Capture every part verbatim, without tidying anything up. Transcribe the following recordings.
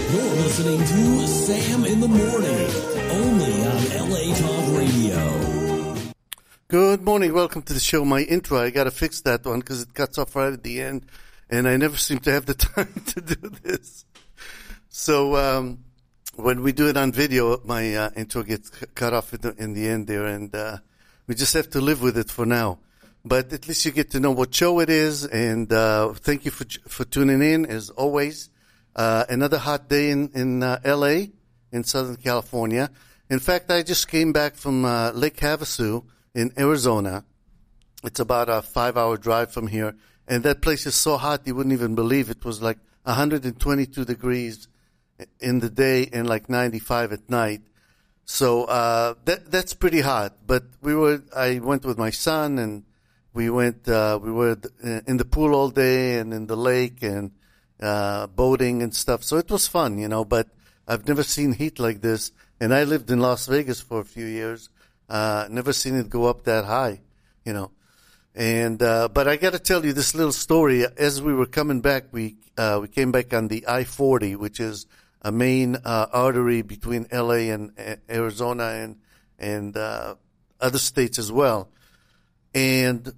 You're listening to Sam in the Morning, only on L A Talk Radio. Good morning. Welcome to the show. My intro, I got to fix that one because it cuts off right at the end, and I never seem to have the time to do this. So um, when we do it on video, my uh, intro gets c- cut off in the, in the end there, and uh, we just have to live with it for now. But at least you get to know what show it is, and uh, thank you for for tuning in, as always. Uh, another hot day in, in uh, L A, in Southern California. In fact, I just came back from uh, Lake Havasu in Arizona. It's about a five-hour drive from here, and that place is so hot you wouldn't even believe it. Was like one hundred twenty-two degrees in the day and like ninety-five at night. So uh, that that's pretty hot. But we were. I went with my son, and we went. Uh, we were in the pool all day and in the lake and uh, boating and stuff. So it was fun, you know. But I've never seen heat like this, and I lived in Las Vegas for a few years. Uh, never seen it go up that high, you know. And uh, but I got to tell you this little story. As we were coming back, we uh, we came back on the I forty, which is a main uh, artery between L A and uh, Arizona and and uh, other states as well. And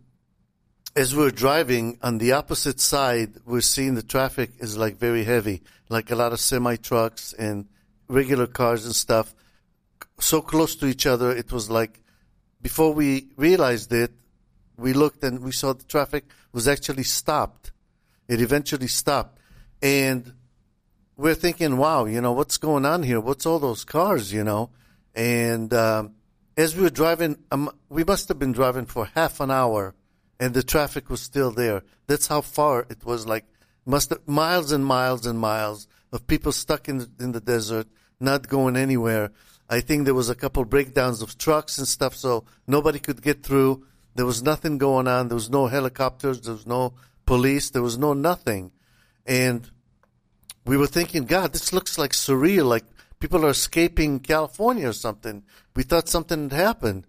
as we were driving on the opposite side, we're seeing the traffic is like very heavy, like a lot of semi trucks and regular cars and stuff. So close to each other, it was like, before we realized it, we looked and we saw the traffic was actually stopped. It eventually stopped. And we're thinking, wow, you know, what's going on here? What's all those cars, you know? And um, as we were driving, um, we must have been driving for half an hour, and the traffic was still there. That's how far it was, like must have, miles and miles and miles of people stuck in the, in the desert, not going anywhere. I think there was a couple breakdowns of trucks and stuff, so nobody could get through. There was nothing going on. There was no helicopters. There was no police. There was no nothing. And we were thinking, God, this looks like surreal, like people are escaping California or something. We thought something had happened.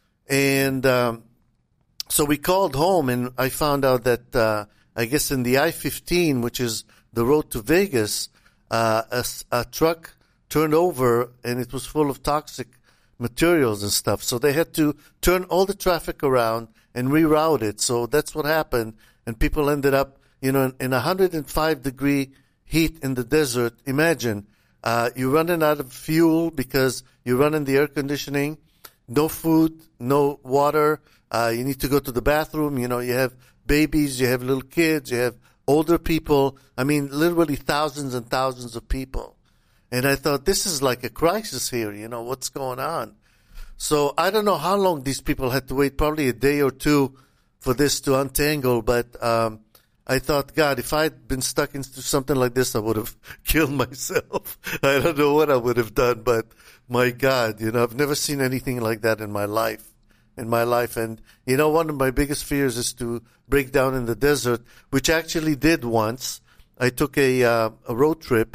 And um, so we called home, and I found out that, uh, I guess in the I fifteen, which is the road to Vegas, uh, a, a truck turned over, and it was full of toxic materials and stuff. So they had to turn all the traffic around and reroute it. So that's what happened. And people ended up, you know, in, in one hundred five degree heat in the desert. Imagine, uh, you're running out of fuel because you're running the air conditioning, no food, no water. Uh, you need to go to the bathroom. You know, you have babies, you have little kids, you have older people. I mean, literally thousands and thousands of people. And I thought, this is like a crisis here, you know, what's going on? So I don't know how long these people had to wait, probably a day or two for this to untangle. But um, I thought, God, if I'd been stuck into something like this, I would have killed myself. I don't know what I would have done, but my God, you know, I've never seen anything like that in my life. In my life. And, you know, one of my biggest fears is to break down in the desert, which I actually did once. I took a, uh, a road trip,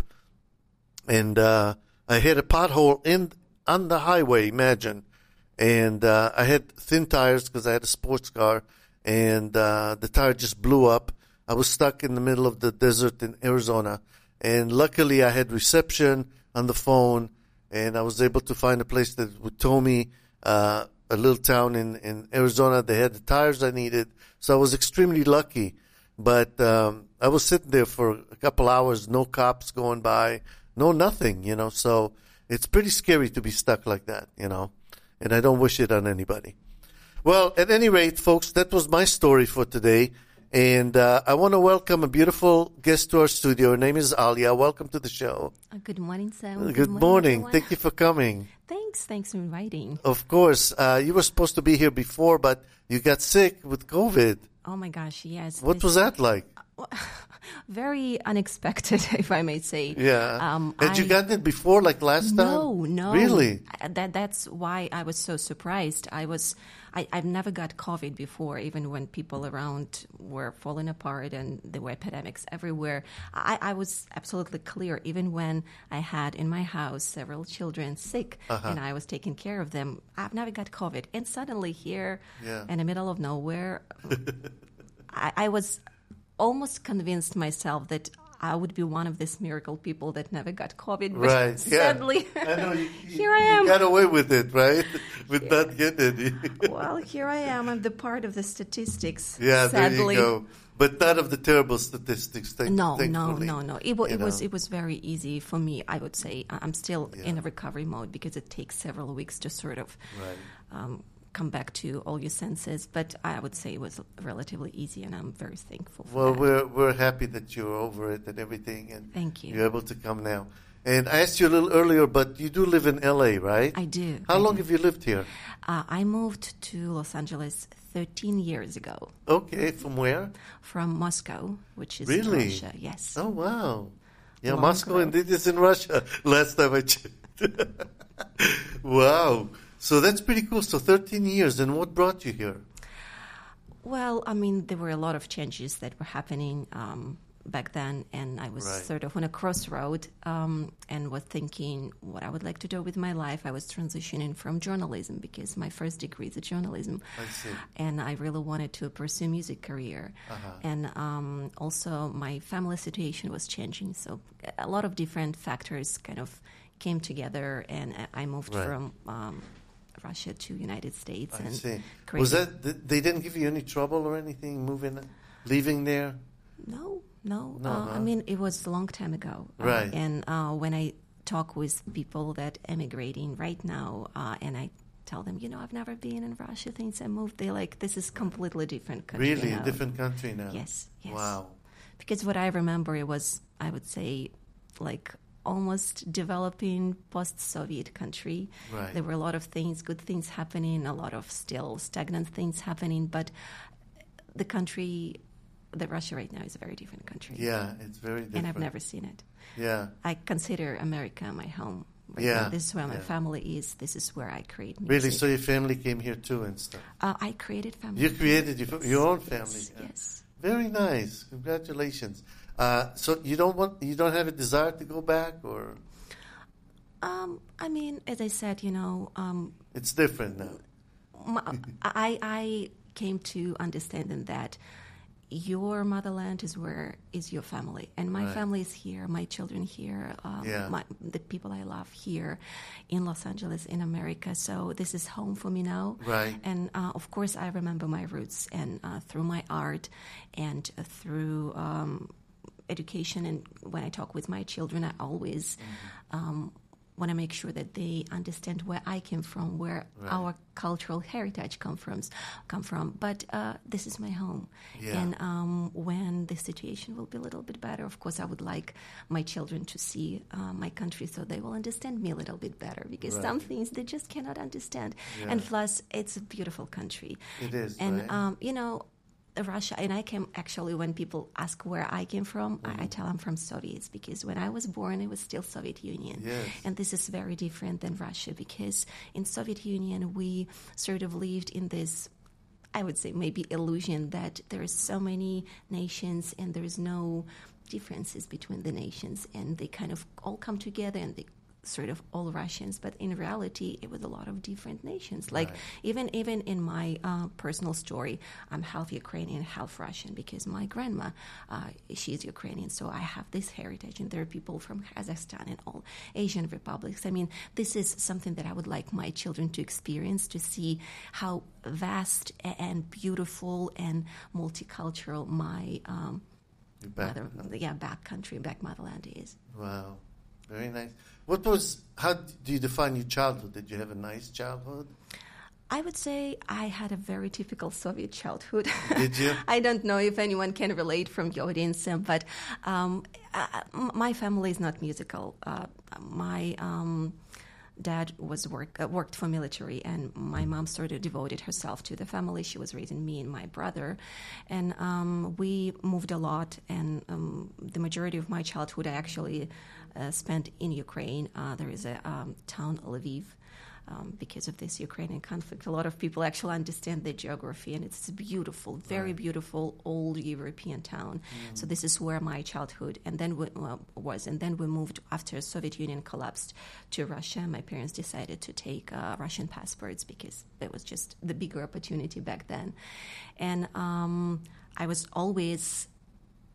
and uh, I hit a pothole in on the highway, imagine. And uh, I had thin tires because I had a sports car, and uh, the tire just blew up. I was stuck in the middle of the desert in Arizona. And luckily I had reception on the phone, and I was able to find a place that would tow me uh, a little town in, in Arizona. They had the tires I needed. So I was extremely lucky. But um, I was sitting there for a couple hours, no cops going by, no nothing, you know. So it's pretty scary to be stuck like that, you know. And I don't wish it on anybody. Well, at any rate, folks, that was my story for today. And uh, I want to welcome a beautiful guest to our studio. Her name is Alia. Welcome to the show. Uh, good morning, Sam. Good, good morning. morning Thank you for coming. Thanks. Thanks for inviting. Of course. Uh, you were supposed to be here before, but you got sick with COVID. Oh, my gosh, yes. What this, was that like? Very unexpected, if I may say. Yeah. Um, Had I, you gotten it before, like last time? No, no. Really? That That's why I was so surprised. I was, I, I've never got COVID before, even when people around were falling apart and there were epidemics everywhere. I, I was absolutely clear, even when I had in my house several children sick, uh-huh. and I was taking care of them. I've never got COVID. And suddenly here, yeah. in the middle of nowhere, I, I was almost convinced myself that I would be one of these miracle people that never got COVID. But Right. sadly, Yeah. I know you, here I you am. got away with it, right? With not getting it. Well, here I am. I'm the part of the statistics. Yeah, sadly. there you go. But not of the terrible statistics. Thank, No, no, thankfully. no, no. It, wa- You it was know. it was very easy for me. I would say I- I'm still Yeah. in a recovery mode because it takes several weeks to sort of Right. um, come back to all your senses. But I would say it was relatively easy, and I'm very thankful for Well, that. we're we're happy that you're over it and everything, and Thank you. you're able to come now. And I asked you a little earlier, but you do live in L A, right? I do. How I long do. have you lived here? Uh, I moved to Los Angeles thirteen years ago Okay, from where? from Moscow, which is Really? Russia. Yes. Oh, wow. Yeah, Long Moscow road. indeed is in Russia. Last time I checked. Wow. So that's pretty cool. So thirteen years. And what brought you here? Well, I mean, there were a lot of changes that were happening um, back then, and I was Right. sort of on a crossroad um, and was thinking what I would like to do with my life. I was transitioning from journalism because my first degree is in journalism, I see. and I really wanted to pursue music career. Uh-huh. And um, also, my family situation was changing, so a lot of different factors kind of came together, and I moved Right. from um, Russia to United States. I and see. created- Was that, th- they didn't give you any trouble or anything moving, leaving there? No, no. No, uh, huh? I mean, it was a long time ago. Uh, Right. And uh, when I talk with people that emigrating right now, uh, and I tell them, you know, I've never been in Russia since I moved, they're like, this is completely different country Really? now. A different country now? Yes, yes. Wow. Because what I remember, it was, I would say, like almost developing post-Soviet country. Right. There were a lot of things, good things happening, a lot of still stagnant things happening, but the country, the Russia right now is a very different country. Yeah, it's very different. And I've never seen it. Yeah. I consider America my home. Right Yeah, now. This is where my yeah. family is. This is where I create music. Really? So your family came here too and stuff? uh, I created family. You created your, your own family? Yes, Yeah. yes. Very nice. Congratulations. Uh, so you don't want, you don't have a desire to go back, or Um, I mean, as I said, you know, um, it's different now? my, I, I came to understanding that your motherland is where is your family, and my Right. family is here. My children here. Um, Yeah. my, the people I love here in Los Angeles, in America. So this is home for me now. Right. And uh, of course, I remember my roots, and uh, through my art, and uh, through um, education, and when I talk with my children, I always. Mm-hmm. Um, want to make sure that they understand where I came from, where Right. our cultural heritage come from. Come from. But uh, this is my home, Yeah. and um, when the situation will be a little bit better, of course, I would like my children to see uh, my country so they will understand me a little bit better. Because Right. some things they just cannot understand, Yeah. and plus, it's a beautiful country. It is, and right? um, you know. Russia, and I came actually when people ask where I came from, Mm-hmm. I, I tell them from Soviets, because when I was born, it was still Soviet Union. Yes. And this is very different than Russia, because in Soviet Union, we sort of lived in this, I would say, maybe illusion that there is so many nations and there is no differences between the nations, and they kind of all come together and they sort of all Russians, but in reality, it was a lot of different nations. Like Right. even even in my uh, personal story, I'm half Ukrainian, half Russian, because my grandma, uh, she's Ukrainian, so I have this heritage, and there are people from Kazakhstan and all Asian republics. I mean, this is something that I would like my children to experience, to see how vast and beautiful and multicultural my um, You're back. mother, yeah, back country, back motherland is. Wow. Very nice. What was, how do you define your childhood? Did you have a nice childhood? I would say I had a very typical Soviet childhood. Did you? I don't know if anyone can relate from your audience, um, but um, uh, my family is not musical. Uh, my um, dad was work uh, worked for military, and my mom sort of devoted herself to the family. She was raising me and my brother, and um, we moved a lot. And um, the majority of my childhood, I actually uh, spent in Ukraine. Uh, there is a um, town, Lviv. Um, because of this Ukrainian conflict, a lot of people actually understand the geography, and it's a beautiful, very Right. beautiful old European town. Mm. So this is where my childhood and then we, uh, was, and then we moved after Soviet Union collapsed to Russia. My parents decided to take uh, Russian passports because that was just the bigger opportunity back then, and um, I was always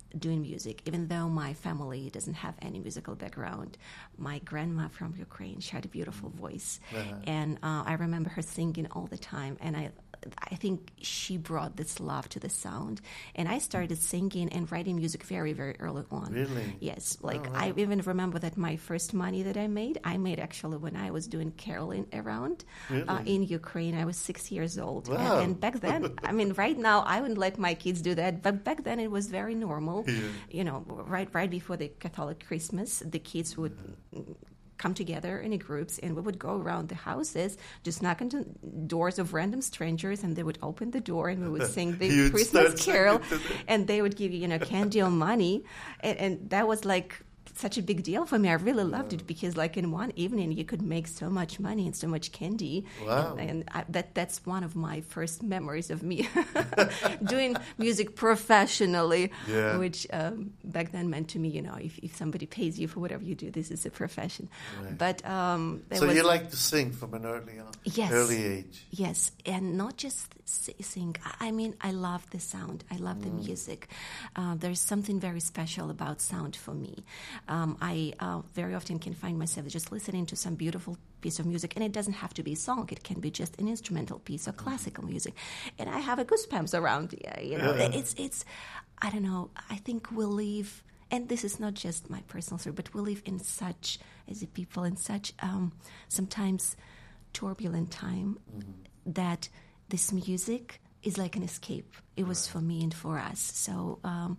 doing music, even though my family doesn't have any musical background. My grandma from Ukraine, she had a beautiful voice, uh-huh. and uh, I remember her singing all the time, and I I think she brought this love to the sound. And I started singing and writing music very, very early on. Really? Yes. Like, oh, wow. I even remember that my first money that I made, I made actually when I was doing caroling around really? uh, in Ukraine. I was six years old. Wow. And, and back then, I mean, right now, I wouldn't let my kids do that. But back then, it was very normal. Yeah. You know, right, right before the Catholic Christmas, the kids would... Mm-hmm. come together in groups, and we would go around the houses, just knock on the doors of random strangers, and they would open the door, and we would sing the Christmas carol, and they would give you, you know, candy or money, and, and that was like such a big deal for me. I really loved it because, like, in one evening, you could make so much money and so much candy. Wow! And, and I, that that's one of my first memories of me doing music professionally, yeah. which um, back then meant to me, you know, if, if somebody pays you for whatever you do, this is a profession. Right. But um, so was, you like to sing from an early on, yes, early age. Yes, and not just sing. I mean, I love the sound. I love mm. the music. Uh, there's something very special about sound for me. Um, I uh, very often can find myself just listening to some beautiful piece of music, and it doesn't have to be a song. It can be just an instrumental piece or classical music, and I have a goosebumps around. You know, yeah. it's it's. I don't know. I think we live, and this is not just my personal story, but we live in such, as a people, in such um, sometimes turbulent time mm-hmm. that this music is like an escape. It was right. for me and for us. So. Um,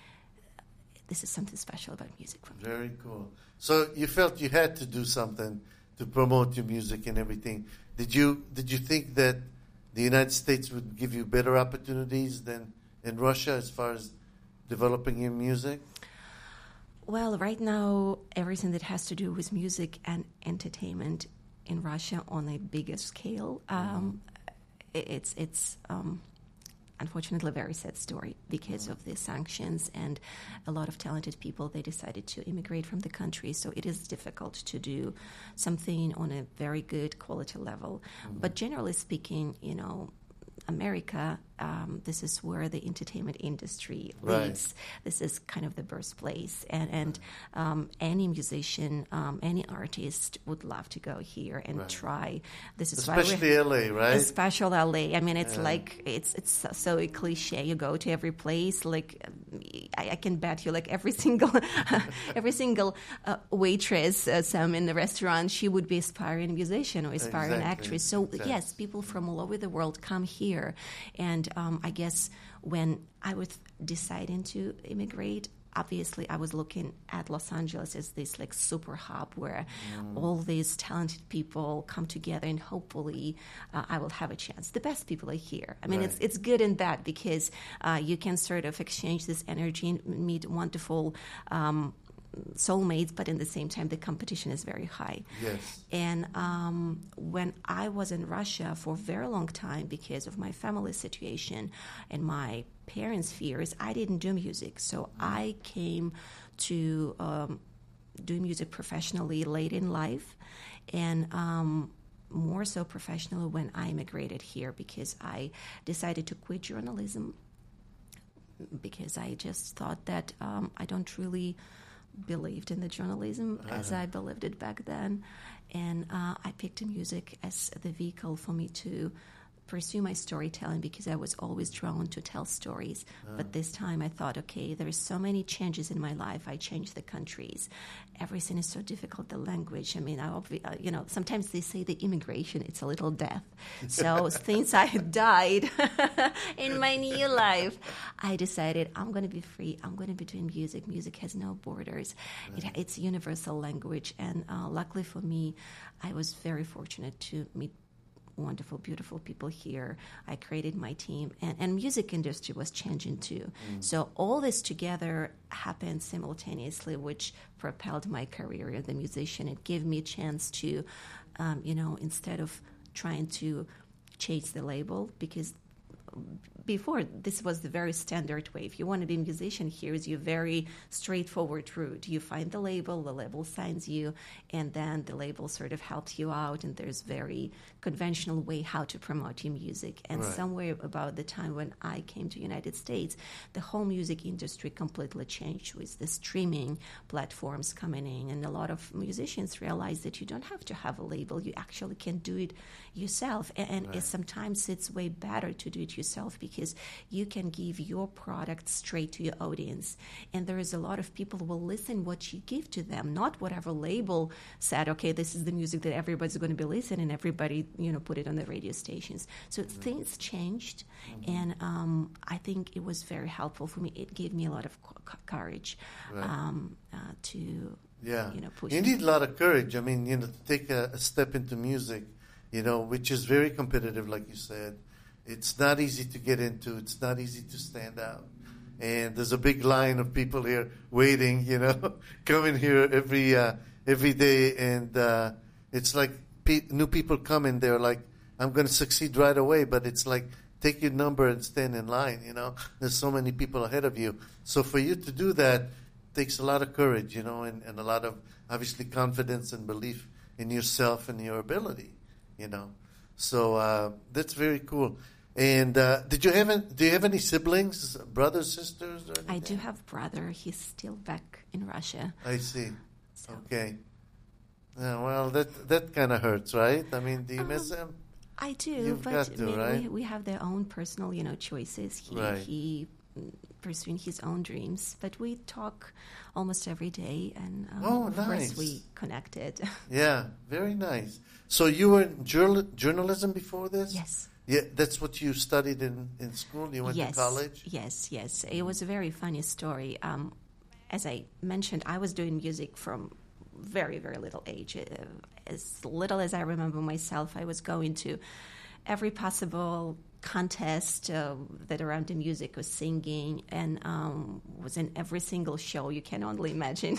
This is something special about music for me. Very cool. So you felt you had to do something to promote your music and everything. Did you did you think that the United States would give you better opportunities than in Russia as far as developing your music? Well, right now, everything that has to do with music and entertainment in Russia on a bigger scale, um, mm-hmm. it's it's. Um, Unfortunately, a very sad story because of the sanctions, and a lot of talented people, they decided to immigrate from the country. So it is difficult to do something on a very good quality level. Mm-hmm. But generally speaking, you know, America, um, this is where the entertainment industry leads. Right. This is kind of the birthplace. And, and um, any musician, um, any artist would love to go here and right. try. This is especially L A, right? Especially L A. I mean, it's yeah. like, it's it's so, so a cliche. You go to every place, like, I, I can bet you, like, every single every single uh, waitress, uh, some in the restaurant, she would be aspiring musician or aspiring exactly. actress. So, exactly. yes, people from all over the world come here. And um, I guess when I was deciding to immigrate, obviously I was looking at Los Angeles as this like super hub where mm. all these talented people come together, and hopefully uh, I will have a chance. The best people are here. I mean, right. it's it's good and bad because uh, you can sort of exchange this energy and meet wonderful um soulmates, but in the same time, the competition is very high. Yes. And um, when I was in Russia for a very long time, because of my family situation and my parents' fears, I didn't do music. So I came to um, do music professionally late in life, and um, more so professionally when I immigrated here, because I decided to quit journalism because I just thought that um, I don't really believed in the journalism uh-huh. as I believed it back then. And uh, I picked music as the vehicle for me to pursue my storytelling, because I was always drawn to tell stories. Uh-huh. But this time I thought, okay, there's so many changes in my life. I changed the countries. Everything is so difficult, the language. I mean, I, you know, sometimes they say the immigration, it's a little death. So since I died in my new life, I decided I'm going to be free. I'm going to be doing music. Music has no borders. Right. It, it's a universal language. And uh, luckily for me, I was very fortunate to meet wonderful, beautiful people here. I created my team, and, and music industry was changing too. Mm. So all this together happened simultaneously, which propelled my career as a musician. It gave me a chance to, um, you know, instead of trying to chase the label, because before, this was the very standard way. If you want to be a musician, here's your very straightforward route. You find the label, the label signs you, and then the label sort of helps you out, and there's very conventional way how to promote your music. And Right. somewhere about the time when I came to United States, the whole music industry completely changed with the streaming platforms coming in, and a lot of musicians realized that you don't have to have a label. You actually can do it yourself, and, and Right. sometimes it's way better to do it yourself because you can give your product straight to your audience, and there is a lot of people who will listen what you give to them, not whatever label said, okay, this is the music that everybody's going to be listening, everybody, you know, put it on the radio stations. So mm-hmm. things changed, mm-hmm. and um, I think it was very helpful for me. It gave me a lot of co- courage Right. um, uh, to, Yeah. you know, push. You need a lot of courage. I mean, you know, to take a, a step into music, you know, which is very competitive, like you said. It's not easy to get into. It's not easy to stand out. And there's a big line of people here waiting, you know, coming here every uh, every day. And uh, it's like pe- new people come in, they're like, I'm going to succeed right away. But it's like, take your number and stand in line, you know. There's so many people ahead of you. So for you to do that takes a lot of courage, you know, and, and a lot of, obviously, confidence and belief in yourself and your ability, you know. So uh, that's very cool. And uh, did you have any, do you have any siblings, brothers, sisters? Or anything? I do have brother. He's still back in Russia. I see. So. Okay. Yeah, well, that that kind of hurts, right? I mean, do you Um, miss him? I do, You've but got to, I mean, right? we, we have their own personal, you know, choices. He Right. he mm, pursuing his own dreams, but we talk almost every day, and um, Oh, of nice. course we connected. Yeah, very nice. So you were in journal- journalism before this? Yes. Yeah, that's what you studied in, in school? You went yes, to college? Yes, yes. It was a very funny story. Um, as I mentioned, I was doing music from very, very little age. Uh, as little as I remember myself, I was going to every possible contest uh, that around the music was singing, and um, was in every single show you can only imagine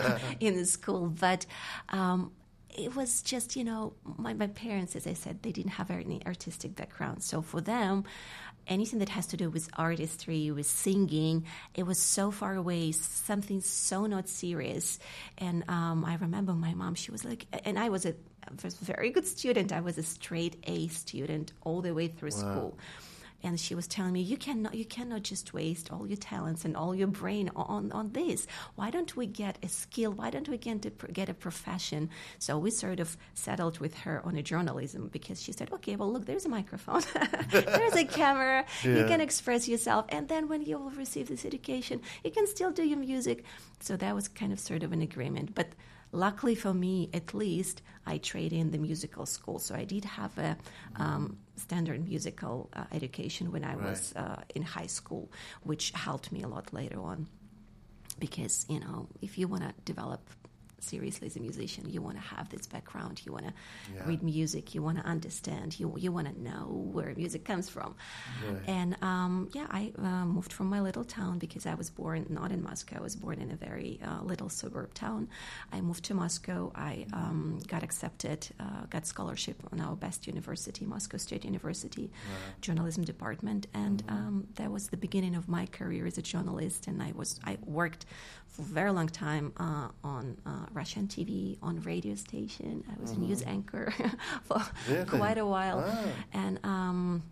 in the school. But um, it was just, you know, my, my parents, as I said, they didn't have any artistic background. So for them, anything that has to do with artistry, with singing, it was so far away, something so not serious. And um, I remember my mom, she was like, and I was a, I was a very good student. I was a straight A student all the way through Wow. school. And she was telling me, you cannot, you cannot just waste all your talents and all your brain on, on this. Why don't we get a skill? Why don't we get a, get a profession? So we sort of settled with her on a journalism, because she said, okay, well, look, there's a microphone. There's a camera. Yeah. You can express yourself. And then when you will receive this education, you can still do your music. So that was kind of sort of an agreement. But luckily for me, at least, I trained in the musical school. So I did have a um, standard musical uh, education when I Right. was uh, in high school, which helped me a lot later on. Because, you know, if you want to develop seriously as a musician, you want to have this background, you want to Yeah. read music, you want to understand, you you want to know where music comes from. Right. And um, yeah, I uh, moved from my little town because I was born not in Moscow. I was born in a very uh, little suburb town. I moved to Moscow. I um, got accepted, uh, got scholarship on our best university, Moscow State University, Wow. journalism department, and um, that was the beginning of my career as a journalist. And I was I worked for a very long time uh, on uh, Russian T V, on radio station. I was a news anchor for Really? quite a while, Ah. and um,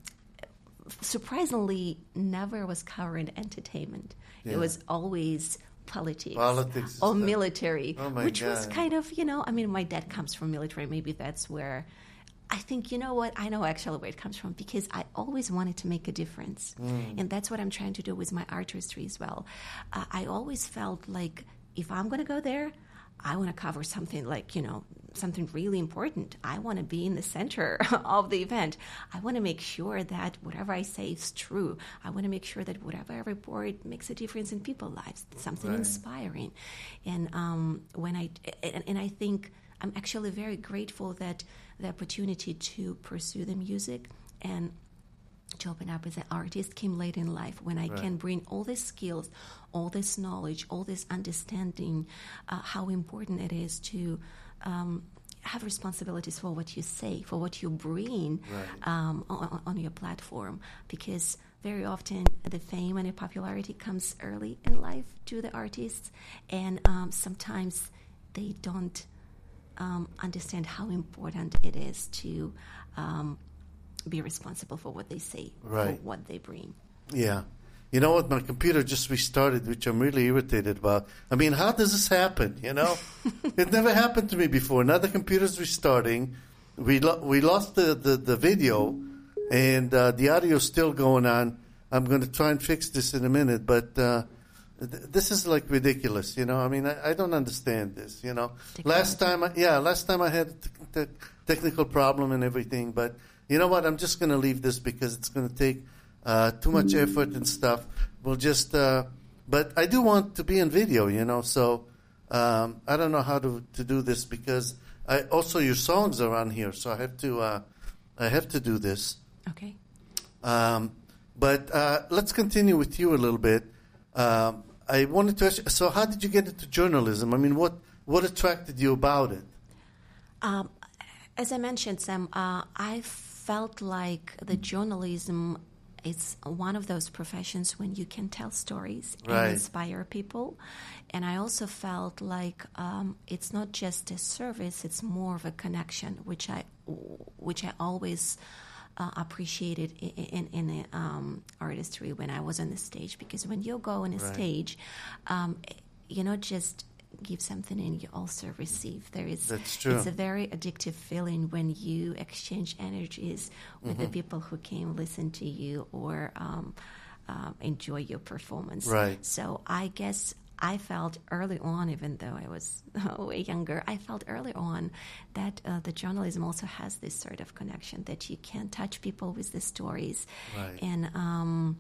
surprisingly, never was covering entertainment. Yeah. It was always politics, Politics or and stuff. military, Oh, my which was God. kind of, you know, I mean, my dad comes from military. Maybe that's where I think, you know what, I know actually where it comes from, because I always wanted to make a difference. Mm. And that's what I'm trying to do with my artistry as well. Uh, I always felt like if I'm going to go there, I want to cover something like, you know, something really important. I want to be in the center of the event. I want to make sure that whatever I say is true. I want to make sure that whatever I report makes a difference in people's lives, something Right. inspiring. And um, when I and, and I think I'm actually very grateful that the opportunity to pursue the music and to open up as an artist came late in life, when I Right. can bring all these skills, all this knowledge, all this understanding, uh, how important it is to um, have responsibilities for what you say, for what you bring Right. um, on, on your platform, because very often the fame and the popularity comes early in life to the artists, and um, sometimes they don't um, understand how important it is to um, be responsible for what they say, Right. for what they bring. Yeah. You know what? My computer just restarted, which I'm really irritated about. I mean, how does this happen, you know? It never happened to me before. Now the computer's restarting. We lo- we lost the, the, the video, and uh, the audio's still going on. I'm going to try and fix this in a minute, but uh, th- this is, like, ridiculous, you know? I mean, I, I don't understand this, you know? Last time, I, yeah, last time I had a te- te- technical problem and everything, but you know what? I'm just going to leave this because it's going to take Uh, too much effort and stuff. We'll just, uh, but I do want to be in video, you know, so um, I don't know how to, to do this because I also your songs are on here, so I have to, uh, I have to do this. Okay. Um, but uh, let's continue with you a little bit. Um, I wanted to ask you, so how did you get into journalism? I mean, what, what attracted you about it? Um, as I mentioned, Sam, uh, I felt like the journalism is one of those professions when you can tell stories Right. and inspire people. And I also felt like um, it's not just a service, it's more of a connection, which I which I always uh, appreciated in, in, in the, um, artistry when I was on the stage. Because when you go on a Right. stage, um, you not just give something and you also receive. There is That's true. It's a very addictive feeling when you exchange energies with Mm-hmm. the people who came listen to you or um, um, enjoy your performance. Right. So I guess I felt early on, even though I was way younger, I felt early on that uh, the journalism also has this sort of connection that you can touch people with the stories. Right. And um,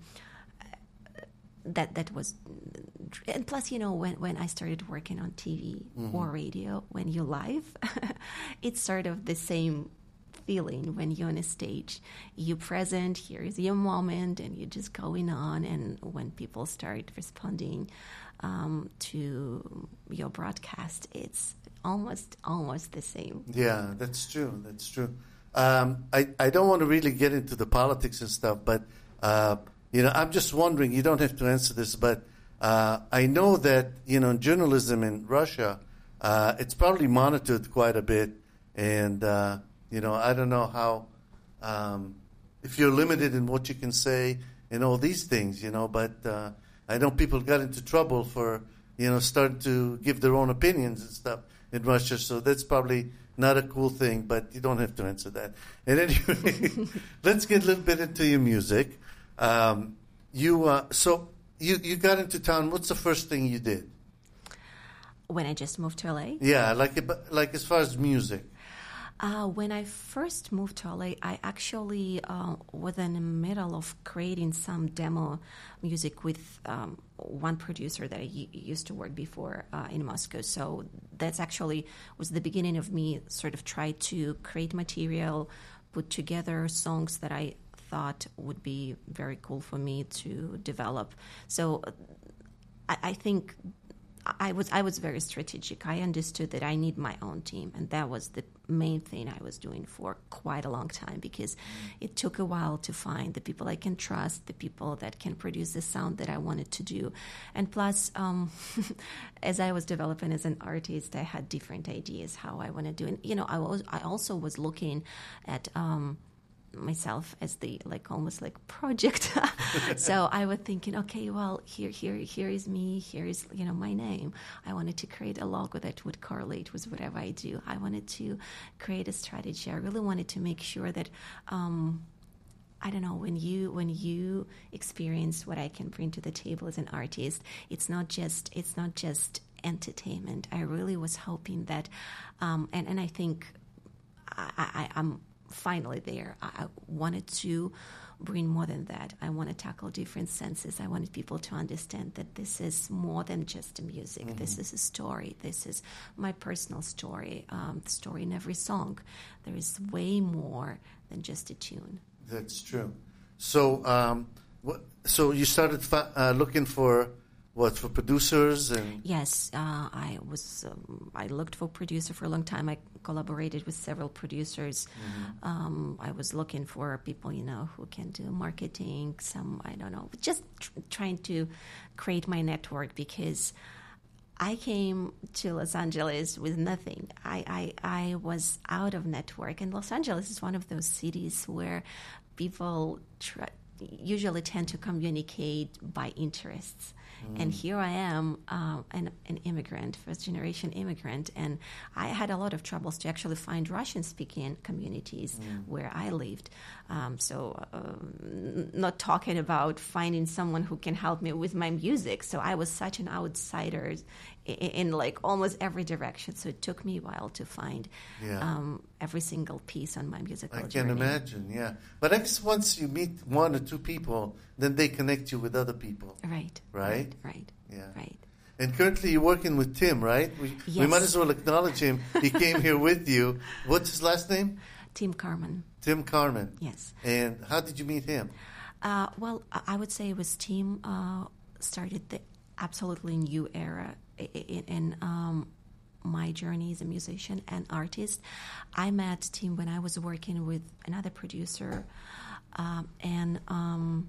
that that was, and plus, you know, when, when I started working on T V Mm-hmm. or radio, when you're live, it's sort of the same feeling when you're on a stage. You're present, here is your moment, and you're just going on, and when people start responding um, to your broadcast, it's almost almost the same. Yeah, that's true. That's true. Um, I, I don't want to really get into the politics and stuff, but, uh, you know, I'm just wondering, you don't have to answer this, but uh, I know that, you know, journalism in Russia, uh, it's probably monitored quite a bit. And, uh, you know, I don't know how, um, if you're limited in what you can say and all these things, you know, but uh, I know people got into trouble for, you know, starting to give their own opinions and stuff in Russia. So that's probably not a cool thing, but you don't have to answer that. And anyway, let's get a little bit into your music. Um, you uh, so you you got into town. What's the first thing you did? When I just moved to L A? Yeah, like like as far as music. Uh, when I first moved to L A, I actually uh, was in the middle of creating some demo music with um, one producer that I y- used to work before uh, in Moscow. So that's actually was the beginning of me sort of try to create material, put together songs that I thought would be very cool for me to develop. So I, I think I was I was very strategic. I understood that I need my own team, and that was the main thing I was doing for quite a long time, because it took a while to find the people I can trust, the people that can produce the sound that I wanted to do. And plus, um, as I was developing as an artist, I had different ideas how I want to do it. You know, I was I also was looking at um, myself as the like almost like project. So I was thinking, okay, well, here here here is me, here is, you know, my name. I wanted to create a logo that would correlate with whatever I do. I wanted to create a strategy. I really wanted to make sure that um I don't know, when you when you experience what I can bring to the table as an artist, it's not just it's not just entertainment. I really was hoping that um and, and I think I, I I'm finally there. I wanted to bring more than that. I want to tackle different senses. I wanted people to understand that this is more than just music. Mm-hmm. This is a story. This is my personal story, um, the story in every song. There is way more than just a tune. That's true. So, um, what, so you started fa- uh, looking for what, for producers and? Yes, uh, I was. Um, I looked for producer for a long time. I collaborated with several producers. Mm-hmm. Um, I was looking for people, you know, who can do marketing. Some, I don't know, just tr- trying to create my network, because I came to Los Angeles with nothing. I, I I was out of network, and Los Angeles is one of those cities where people try, usually tend to communicate by interests. Mm. And here I am, uh, an, an immigrant, first-generation immigrant, and I had a lot of troubles to actually find Russian-speaking communities mm. where I lived. Um, so um, not talking about finding someone who can help me with my music. So I was such an outsider in, in like almost every direction. So it took me a while to find yeah. um, every single piece on my musical I journey. can imagine, yeah. But I guess once you meet one or two people, then they connect you with other people. Right. Right? Right. Right. Yeah. Right. And currently you're working with Tim, right? We, yes. we might as well acknowledge him. He came here with you. What's his last name? Tim Carman. Tim Carman. Yes. And how did you meet him? Uh, well, I would say it was Tim uh, started the absolutely new era in, in um, my journey as a musician and artist. I met Tim when I was working with another producer, um, and um,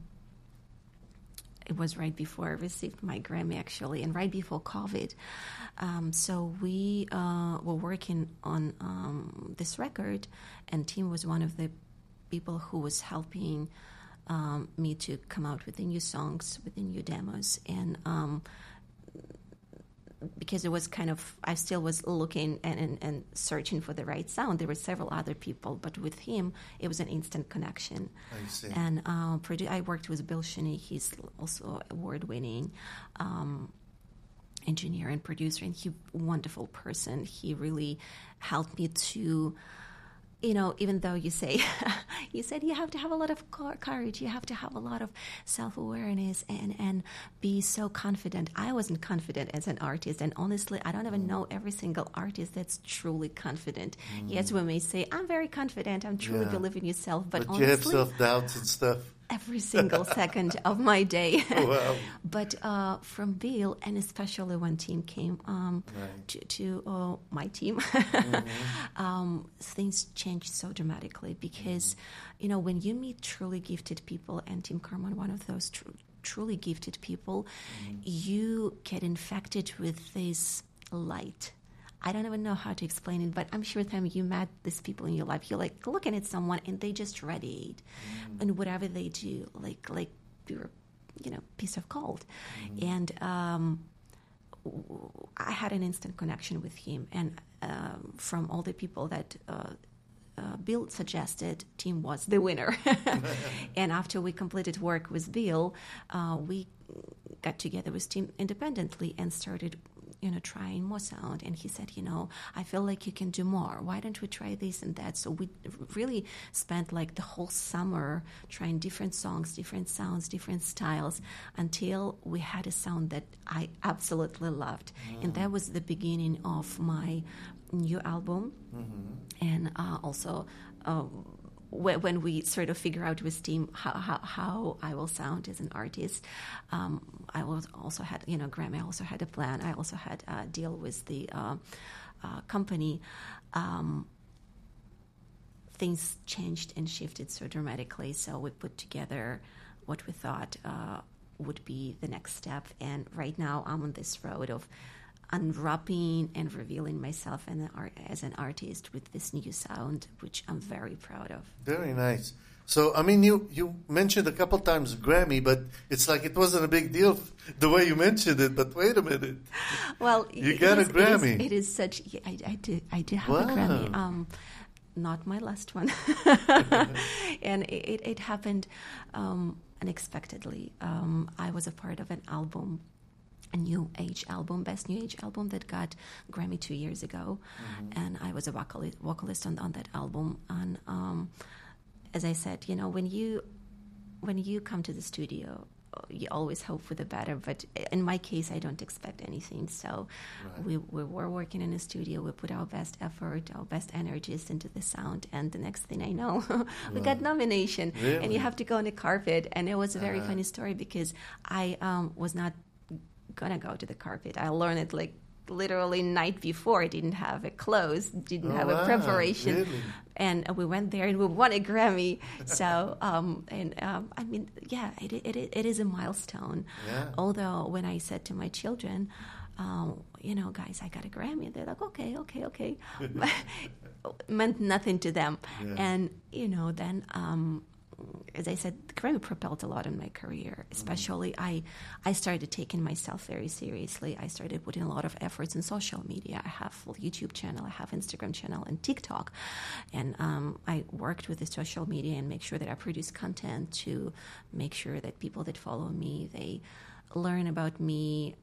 it was right before I received my Grammy, actually, and right before COVID. Um, so we uh, were working on um, this record, and Tim was one of the people who was helping um, me to come out with the new songs, with the new demos, and um, because it was kind of, I still was looking and, and, and searching for the right sound. There were several other people, but with him, it was an instant connection. I see. And uh, produ- I worked with Bill Shinnie. He's also award-winning um, engineer and producer, and he's a wonderful person. He really helped me to, you know, even though you say, you said you have to have a lot of courage, you have to have a lot of self-awareness and, and be so confident. I wasn't confident as an artist, and honestly, I don't even know every single artist that's truly confident. Mm. Yes, we may say, I'm very confident, I'm truly yeah. believe in yourself, but, but honestly, you have self-doubts and stuff. Every single second of my day. Wow. But uh, from Bill, and especially when Tim came um, right. to, to uh, my team, mm-hmm. um, things changed so dramatically because, mm-hmm. you know, when you meet truly gifted people, and Tim Carman, one of those tr- truly gifted people, mm-hmm. you get infected with this light. I don't even know how to explain it, but I'm sure time you met these people in your life, you're like looking at someone and they just radiate, mm. and whatever they do, like like you're, you know, piece of gold. Mm. And um, I had an instant connection with him, and um, from all the people that uh, uh, Bill suggested, Tim was the winner. And after we completed work with Bill, uh, we got together with Tim independently and started, you know, trying more sound. And he said, you know, I feel like you can do more. Why don't we try this and that? So we really spent like the whole summer trying different songs, different sounds, different styles, until we had a sound that I absolutely loved. Mm. And that was the beginning of my new album. Mm-hmm. And uh, also um, when we sort of figure out with Tim how, how, how I will sound as an artist, um, I was also had, you know, Grammy also had a plan. I also had a deal with the uh, uh, company. Um, things changed and shifted so dramatically, so we put together what we thought uh, would be the next step. And right now I'm on this road of unwrapping and revealing myself and as an artist with this new sound, which I'm very proud of. Very nice. So, I mean, you, you mentioned a couple times Grammy, but it's like it wasn't a big deal the way you mentioned it, but wait a minute. Well, you got is, a Grammy. It is, it is such, I, I, do, I do have wow. a Grammy. Um, not my last one. And it, it happened um, unexpectedly. Um, I was a part of an album, a New Age album, Best New Age album that got Grammy two years ago. Mm-hmm. And I was a vocalist, vocalist on, on that album. And um, as I said, you know, when you when you come to the studio, you always hope for the better. But in my case, I don't expect anything. So right. we, we were working in a studio. We put our best effort, our best energies into the sound. And the next thing I know, we wow. got nomination. Really? And you have to go on the carpet. And it was a very uh-huh. funny story because I um, was not gonna go to the carpet. I learned it like literally night before. I didn't have a clothes, didn't Oh, have a wow, preparation, really? and we went there and we won a Grammy. So, um, and um, I mean, yeah, it, it it is a milestone. Yeah. Although when I said to my children, um, you know, guys, I got a Grammy, they're like, okay, okay, okay, meant nothing to them. Yeah. And you know, then. Um, As I said, the Grammy propelled a lot in my career. Especially, mm-hmm. I, I started taking myself very seriously. I started putting a lot of efforts in social media. I have a YouTube channel, I have Instagram channel, and TikTok. And um, I worked with the social media and make sure that I produce content to make sure that people that follow me, they learn about me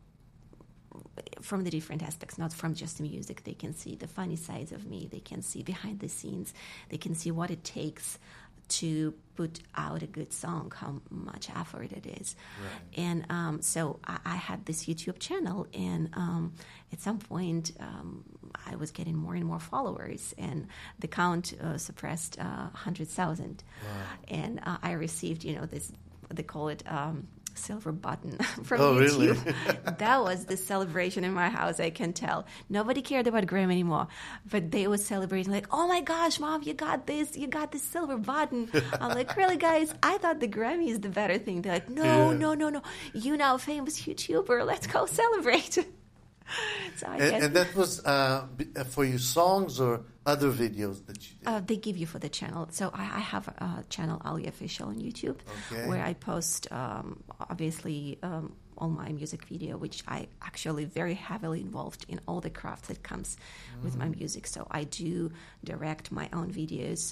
from the different aspects, not from just the music. They can see the funny sides of me. They can see behind the scenes. They can see what it takes to put out a good song, how much effort it is. Right. And um, so I, I had this YouTube channel, and um, at some point um, I was getting more and more followers, and the count uh, suppressed uh, one hundred thousand. Wow. And uh, I received, you know, this, they call it um, silver button from oh, YouTube. Really? That was the celebration in my house, I can tell. Nobody cared about Grammy anymore, but they were celebrating like, oh my gosh, Mom, you got this, you got this silver button. I'm like, really, guys? I thought the Grammy is the better thing. They're like, no, yeah. no, no, no. You now a famous YouTuber. Let's go celebrate. So I and, guess, and that was uh, for your songs or other videos that you did? Uh, they give you for the channel. So I, I have a channel, Ali Official, on YouTube, okay. where I post, um, obviously, um, all my music video, which I actually very heavily involved in all the craft that comes mm. with my music. So I do direct my own videos,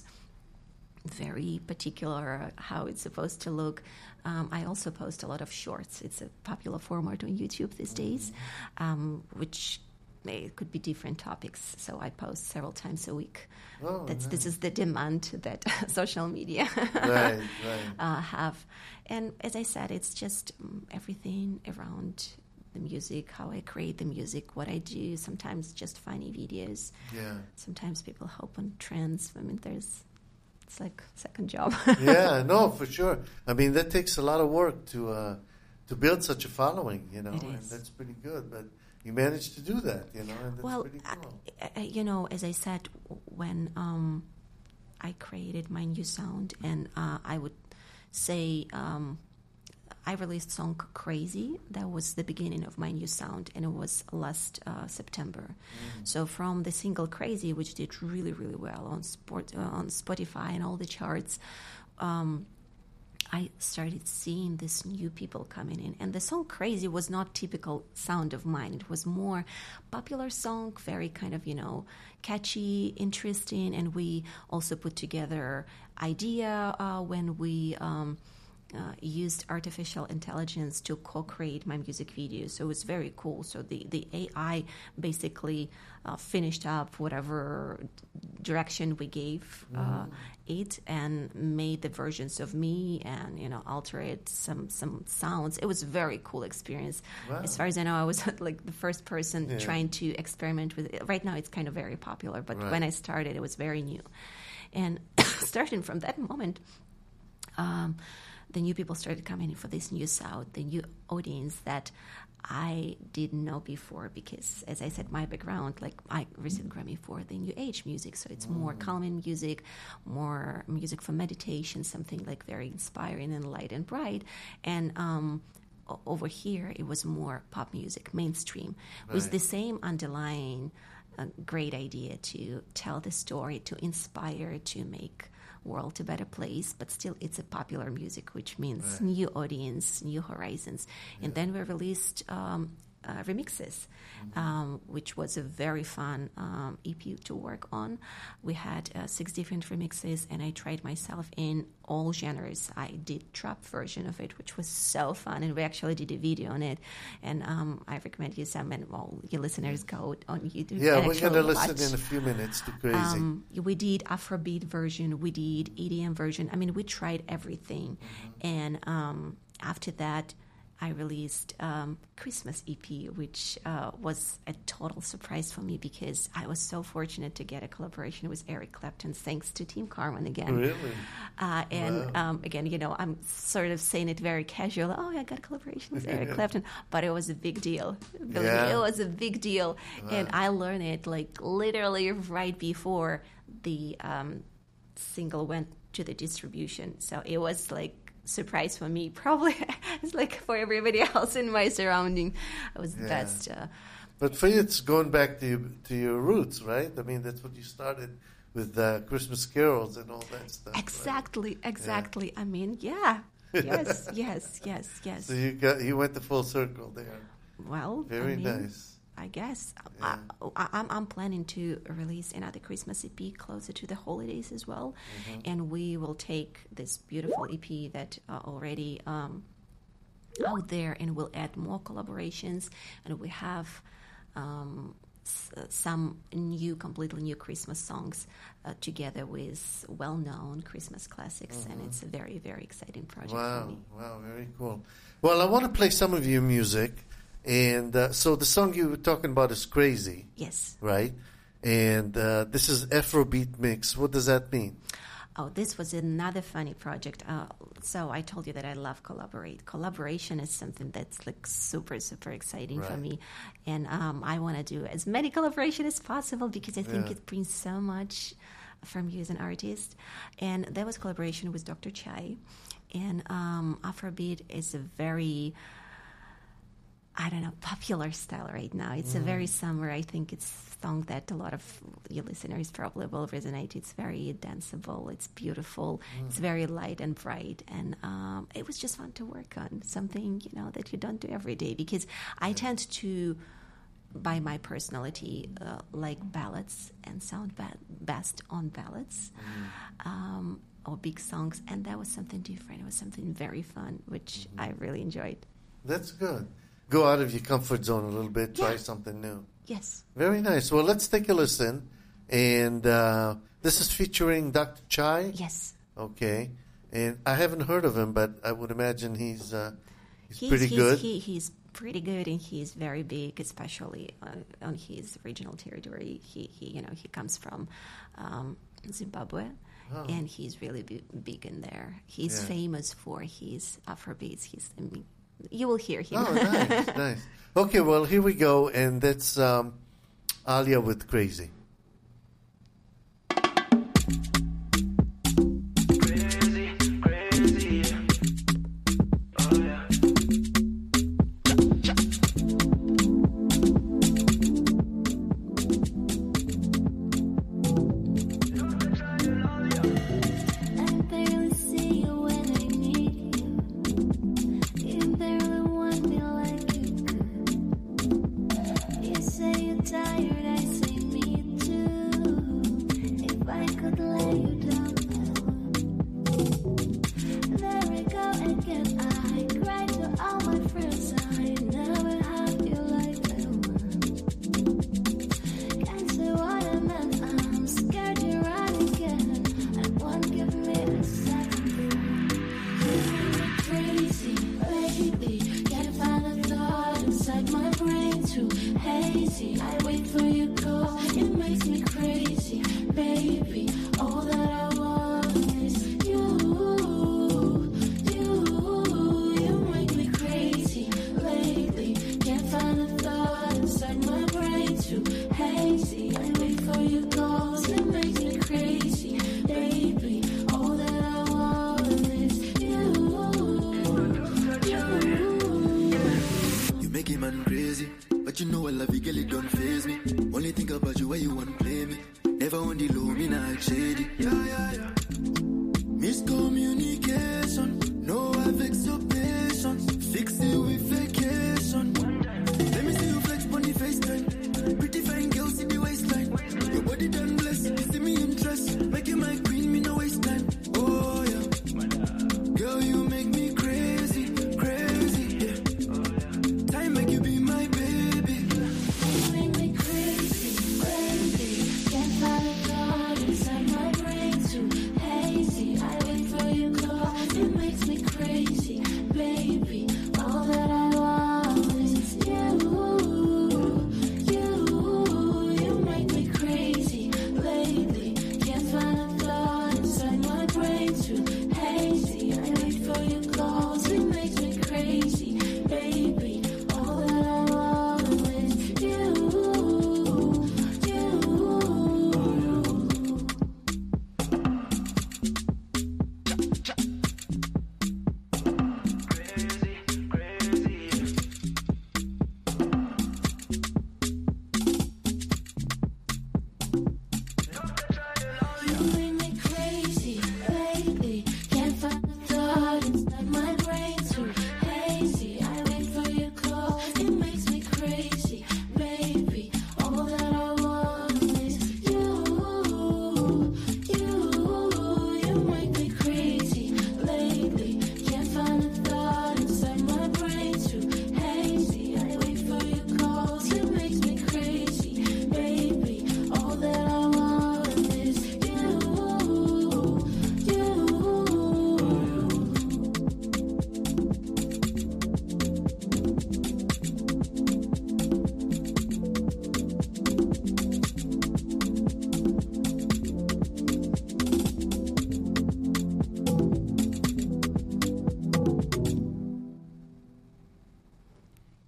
very particular how it's supposed to look. Um, I also post a lot of shorts. It's a popular format on YouTube these days, um, which it could be different topics. So I post several times a week. Oh, That's nice. This is the demand that social media right, right. Uh, have. And as I said, it's just um, everything around the music, how I create the music, what I do. Sometimes just funny videos. Yeah. Sometimes people hop on trends. I mean, there's it's like second job. Yeah, no, for sure. I mean, that takes a lot of work to uh, to build such a following, you know, It and is. that's pretty good. But you managed to do that, you know, and that's well, pretty cool. I, you know, as I said, when um, I created my new sound, and uh, I would say um, I released song Crazy. That was the beginning of my new sound, and it was last uh, September. Mm. So from the single Crazy, which did really, really well on sport, uh, on Spotify and all the charts, um, I started seeing these new people coming in. And the song Crazy was not typical sound of mine. It was more popular song, very kind of, you know, catchy, interesting. And we also put together idea uh, when we um, uh, used artificial intelligence to co-create my music videos. So it was very cool. So the, the A I basically uh, finished up whatever direction we gave uh, mm. it, and made the versions of me, and you know, altered some some sounds. It was a very cool experience. Wow. As far as I know, I was like the first person yeah. trying to experiment with it. Right now it's kind of very popular, but right. when I started it was very new. And starting from that moment, um, the new people started coming in for this new sound, the new audience that I didn't know before, because, as I said, my background, like I received Grammy for the new age music, so it's more calming music, more music for meditation, something like very inspiring and light and bright. And um, o- over here, it was more pop music, mainstream, right. with the same underlying uh, great idea to tell the story, to inspire, to make world a better place, but still it's a popular music, which means right. new audience, new horizons. Yeah. And then we released um, uh, remixes, mm-hmm. um, which was a very fun um, E P to work on. We had uh, six different remixes, and I tried myself in all genres. I did trap version of it, which was so fun, and we actually did a video on it. And um, I recommend you some, and all your listeners go on YouTube. Yeah, and we're going to listen watch. in a few minutes to Crazy. Um, we did Afrobeat version, we did E D M version. I mean, we tried everything. Mm-hmm. And um, after that, I released um, Christmas E P, which uh, was a total surprise for me because I was so fortunate to get a collaboration with Eric Clapton, thanks to Team Carmen again. Really? Uh, and Wow. um, again, you know, I'm sort of saying it very casual. Oh, I got a collaboration with Eric Clapton, but it was a big deal. Believe Yeah. me, it was a big deal, and I learned it like literally right before the um, single went to the distribution. So it was like surprise for me. Probably it's like for everybody else in my surrounding. It was the Yeah. best. Uh, But for you, it's going back to your, to your roots, right? I mean, that's what you started with uh, Christmas carols and all that stuff. right? exactly, exactly. I mean, yeah, yes, yes, yes, yes. So you got you went the full circle there. Well, Very I mean, nice. I guess Yeah. I, I, I'm, I'm planning to release another Christmas E P closer to the holidays as well, Mm-hmm. and we will take this beautiful E P that uh, already um, out there, and we'll add more collaborations, and we have um, s- uh, some new, completely new Christmas songs uh, together with well-known Christmas classics, and it's a very, very exciting project for Wow, me. wow, very cool. Well, I want to play some of your music, and uh, so the song you were talking about is "Crazy," Yes. right? And uh, this is Afrobeat mix. What does that mean? Oh, this was another funny project. Uh, so I told you that I love collaborate. Collaboration is something that's like super, super exciting for Right. me, and um, I want to do as many collaboration as possible because I think Yeah. it brings so much from you as an artist. And there was collaboration with Doctor Chai, and um, Afrobeat is a very I don't know, popular style right now. It's a very summer. I think it's a song that a lot of your listeners probably will resonate. It's very danceable. It's beautiful. It's very light and bright. And um, it was just fun to work on. Something, you know, that you don't do every day. Because I tend to, by my personality, uh, like ballads and sound ba- best on ballads. Um, or big songs. And that was something different. It was something very fun, which I really enjoyed. That's good. Go out of your comfort zone a little bit. Try Yeah. something new. Yes. Very nice. Well, let's take a listen. And uh, this is featuring Doctor Chai. Yes. Okay. And I haven't heard of him, but I would imagine he's uh, he's, He's, pretty he's, good. He, he's pretty good, and he's very big, especially uh, on his regional territory. He, he, you know, he comes from um, Zimbabwe, Oh. and he's really b- big in there. He's Yeah. famous for his Afrobeats. He's, I mean, you will hear him. Oh, nice, nice. Okay, well, here we go, and that's um, Alia with Crazy. Crazy, crazy, oh yeah. I barely see you when I need you. You barely want me like you could. You say you're tired, I say me too. If I could lay you down, there we go again. I cry to all my friends. I never have you like I want. Can't say what I meant. I'm scared you're running again. I won't give me a second. Crazy, baby. Can't find a thought inside my brain too hazy. I wait for your call. It makes me crazy, baby. All that I want is you. You, you make me crazy lately. Can't find a thought inside my brain too hazy. I wait for your calls. It makes me crazy, baby. All that I want is you. You. You make a man crazy, but you know I love you, girl, it don't faze me. Only think about you why you want to play me. Never on the low, me not shady. Yeah, yeah, yeah. Miscommunication, no affect your patience. Fix it with vacation. Let me see you flex on the FaceTime. Pretty fine girl, see the waistline. Your body done blessed, you see me interest. Make you my queen, me no waste time. Oh yeah, girl, you make me crazy, crazy. Yeah. Time make you be my baby. You make me crazy, crazy. Can't find a thought inside my brain too hazy. I wait for your call. It makes me crazy, baby. All that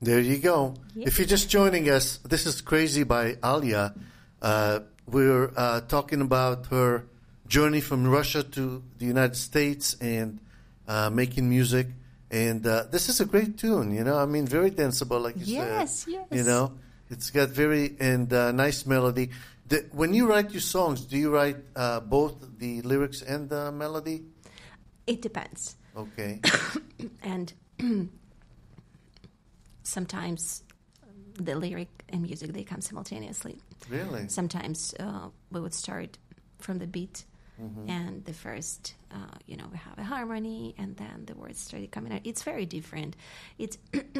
There you go. If you're just joining us, this is Crazy by Alia. Uh, we're uh, talking about her journey from Russia to the United States and uh, making music. And uh, this is a great tune, you know. I mean, very danceable, like you Yes, said. yes. You know, it's got very and uh, nice melody. The, when you write your songs, do you write uh, both the lyrics and the melody? It depends. Okay. And sometimes the lyric and music, they come simultaneously. Really? Sometimes uh, we would start from the beat, and the first, uh, you know, we have a harmony, and then the words started coming out. It's very different. It's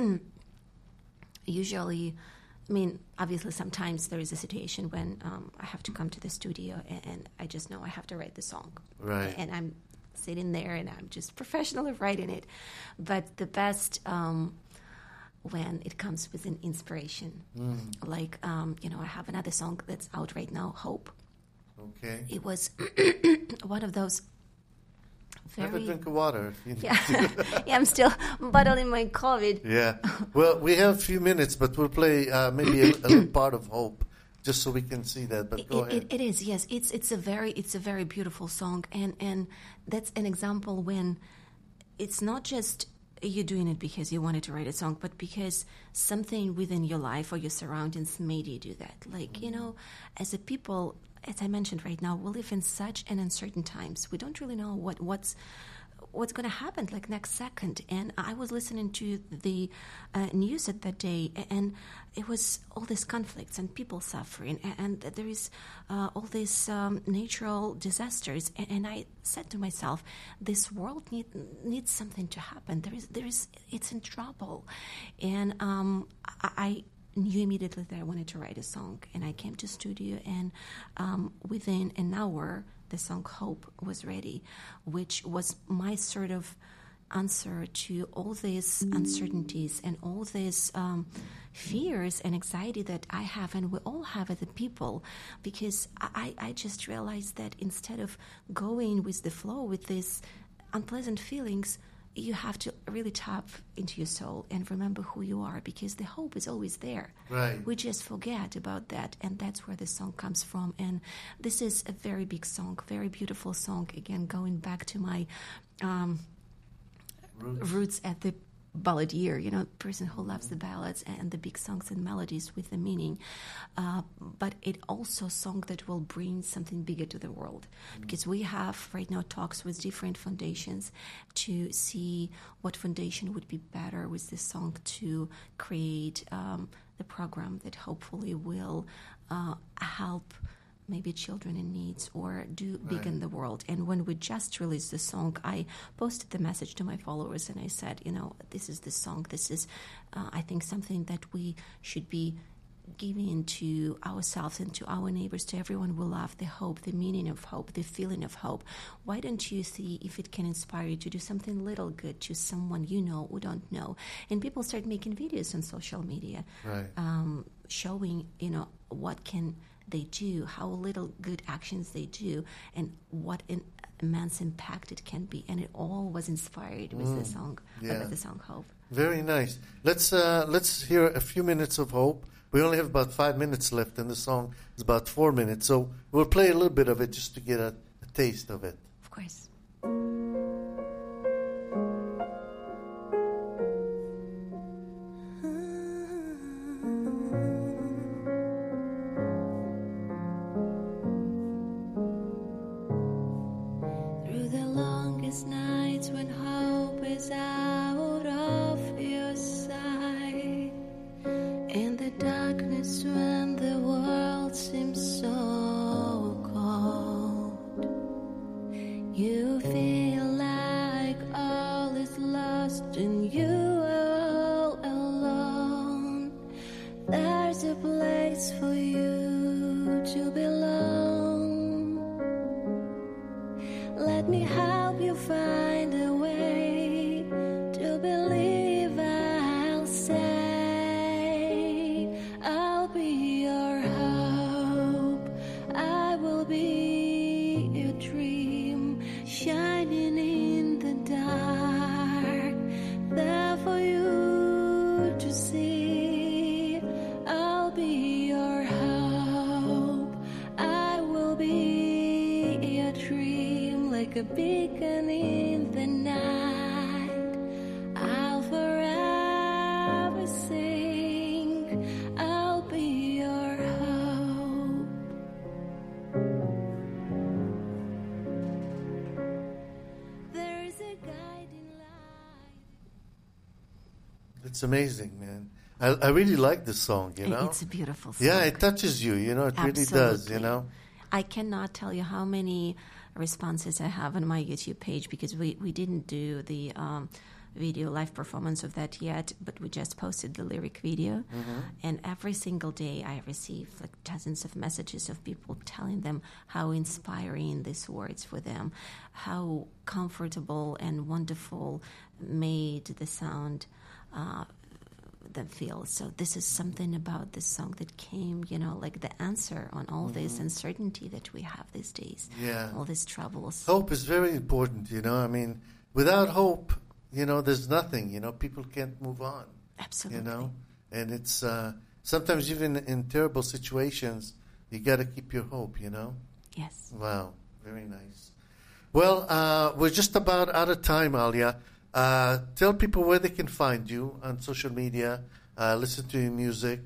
usually, I mean, obviously sometimes there is a situation when um, I have to come to the studio, and, and I just know I have to write the song. Right. And I'm sitting there, and I'm just professionally writing it. But the best... Um, when it comes with an inspiration. Mm. Like, um, you know, I have another song that's out right now, Hope. Okay. It was one of those Have a very... drink of water. if you need Yeah. to. Yeah, I'm still battling my COVID. Yeah. Well, we have a few minutes, but we'll play uh, maybe a, a little part of Hope, just so we can see that. But go It, ahead. it, it is, yes. It's it's a very it's a very beautiful song, and and that's an example when it's not just you doing it because you wanted to write a song, but because something within your life or your surroundings made you do that. Like, you know, as a people, as I mentioned right now, we live in such an uncertain times. We don't really know what what's what's going to happen like next second. And I was listening to the uh, news at that day, and it was all these conflicts and people suffering, and, and there is uh, all these um, natural disasters. And, and I said to myself, this world need, needs something to happen. There is, there is, it's in trouble. And um, I, I knew immediately that I wanted to write a song, and I came to studio, and um, within an hour, the song Hope was ready, which was my sort of answer to all these uncertainties and all these um, fears and anxiety that I have and we all have as a people, because I, I just realized that instead of going with the flow with these unpleasant feelings, you have to really tap into your soul and remember who you are, because the hope is always there. Right. We just forget about that, and that's where the song comes from. And this is a very big song, very beautiful song. Again, going back to my um, Roots. roots at the balladier, you know, person who loves the ballads and the big songs and melodies with the meaning. Uh, but it also a song that will bring something bigger to the world. Because we have right now talks with different foundations to see what foundation would be better with this song to create um, the program that hopefully will uh, help maybe children in needs or do big Right. in the world. And when we just released the song, I posted the message to my followers, and I said, you know, this is the song. This is, uh, I think, something that we should be giving to ourselves and to our neighbors, to everyone we love, the hope, the meaning of hope, the feeling of hope. Why don't you see if it can inspire you to do something little good to someone you know or don't know? And people start making videos on social media, Right. um, showing, you know, what can they do, how little good actions they do, and what an immense impact it can be. And it all was inspired with the song, uh, yeah. with the song Hope. Very nice. Let's uh, let's hear a few minutes of Hope. We only have about five minutes left, and the song is about four minutes. So we'll play a little bit of it just to get a, a taste of it. Of course. Through the longest nights when hope is out of your sight, in the darkness when the world seems so cold, you like a beacon in the night. I'll forever sing. I'll be your hope. There's a guiding light. It's amazing, man. I, I really like this song, you know? It's a beautiful song. Yeah, it touches you, you know, it really does, you Absolutely. know? I cannot tell you how many responses I have on my YouTube page because we, we didn't do the um, video live performance of that yet, but we just posted the lyric video. And every single day I receive like dozens of messages of people telling them how inspiring these words for them, how comfortable and wonderful made the sound uh, them feel. So this is something about this song that came, you know, like the answer on all this uncertainty that we have these days. Yeah. All these troubles. Hope is very important, you know? I mean, without hope, you know, there's nothing, you know? People can't move on, Absolutely. you know? And it's, uh, sometimes even in terrible situations, you got to keep your hope, you know? Yes. Wow, very nice. Well, uh, we're just about out of time, Alia. Uh, tell people where they can find you on social media, uh, listen to your music.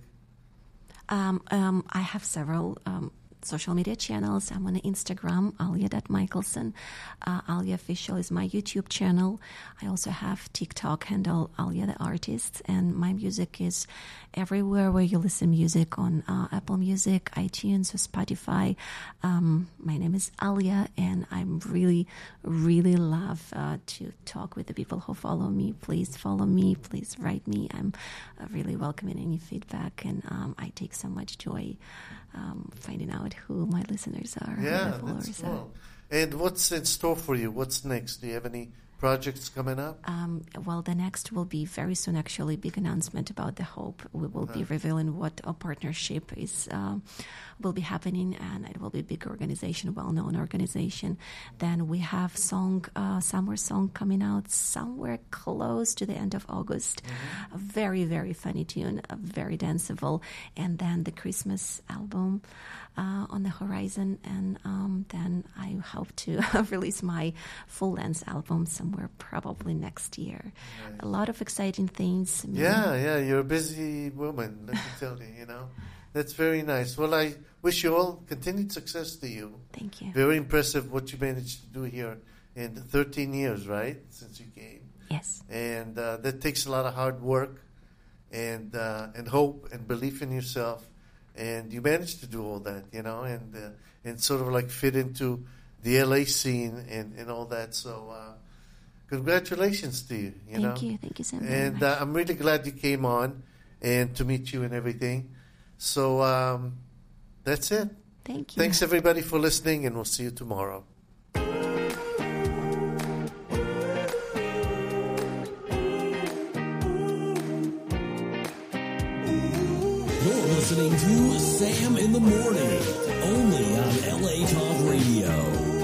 Um, um, I have several um, social media channels. I'm on Instagram, alia dot michelson. Uh, Alia Official is my YouTube channel. I also have TikTok handle Alia the Artist, and my music is everywhere where you listen music on uh, Apple Music, iTunes, or Spotify. Um, my name is Alia, and I'm really, really love uh, to talk with the people who follow me. Please follow me. Please write me. I'm uh, really welcoming any feedback, and um, I take so much joy um, finding out who my listeners are, who Yeah, my followers that's are. cool. And what's in store for you? What's next? Do you have any projects coming up? Um, well, the next will be very soon, actually, big announcement about the Hope. We will be revealing what a partnership is, um, will be happening, and it will be a big organization, well-known organization. Then we have song, uh, summer song coming out somewhere close to the end of August. A very, very funny tune, a very danceable. And then the Christmas album uh, on the horizon, and um, then I hope to release my full-length album somewhere probably next year. A lot of exciting things. Yeah, yeah, you're a busy woman, let me tell you, you know. That's very nice. Well, I wish you all continued success to you. Thank you. Very impressive what you managed to do here in thirteen years, right, since you came. Yes. And uh, that takes a lot of hard work and uh, and hope and belief in yourself. And you managed to do all that, you know, and uh, and sort of like fit into the L A scene and, and all that. So uh, congratulations to you, you Thank know. you. Thank you so And much. uh, I'm really glad you came on and to meet you and everything. So um, that's it. Thank you. Thanks, everybody, for listening, and we'll see you tomorrow. You're listening to Sam in the Morning, only on L A Talk Radio.